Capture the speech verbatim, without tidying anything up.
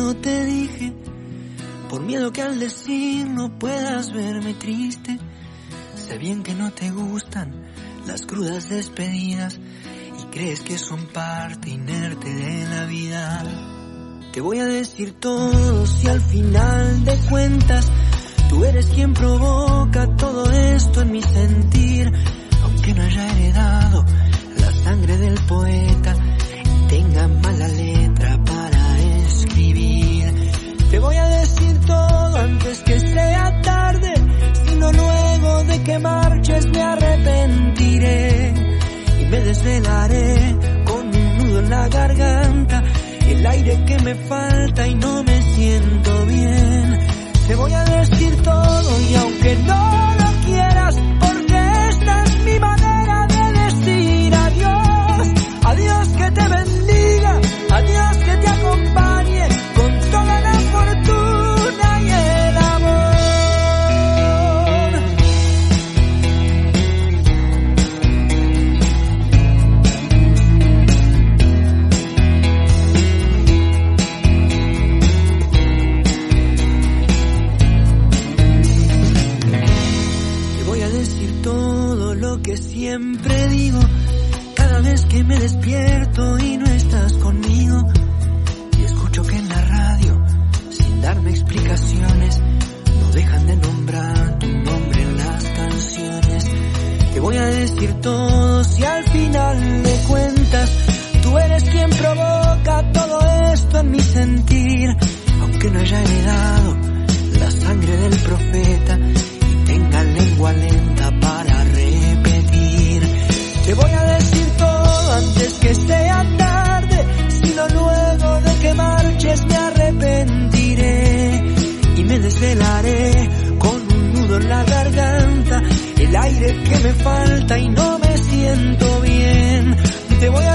miedo te dije, por miedo que al decir no puedas verme triste. Sé bien que no te gustan las crudas despedidas y crees que son parte inerte de la vida. Te voy a decir todo si al final de cuentas tú eres quien provoca todo esto en mi sentir. Aunque no haya heredado la sangre del poeta y tenga mala letra para escribir, te voy a decir todo antes que sea tarde, sino luego de que marches me arrepentiré y me desvelaré con un nudo en la garganta, el aire que me falta y no me siento bien. Te voy a decir todo y aunque no lo quieras, porque esta es mi manera de decir adiós. Adiós, que te bendiga, adiós, que te acompañe con toda la fortuna y el amor. Que siempre digo cada vez que me despierto y no estás conmigo, y escucho que en la radio, sin darme explicaciones, no dejan de nombrar tu nombre en las canciones. Te voy a decir todo si al final de cuentas tú eres quien provoca todo esto en mi sentir. Aunque no haya heredado la sangre del profeta y tenga lengua lenta para repetir, te voy a decir todo antes que sea tarde, sino luego de que marches me arrepentiré y me desvelaré con un nudo en la garganta, el aire que me falta y no me siento bien. Te voy a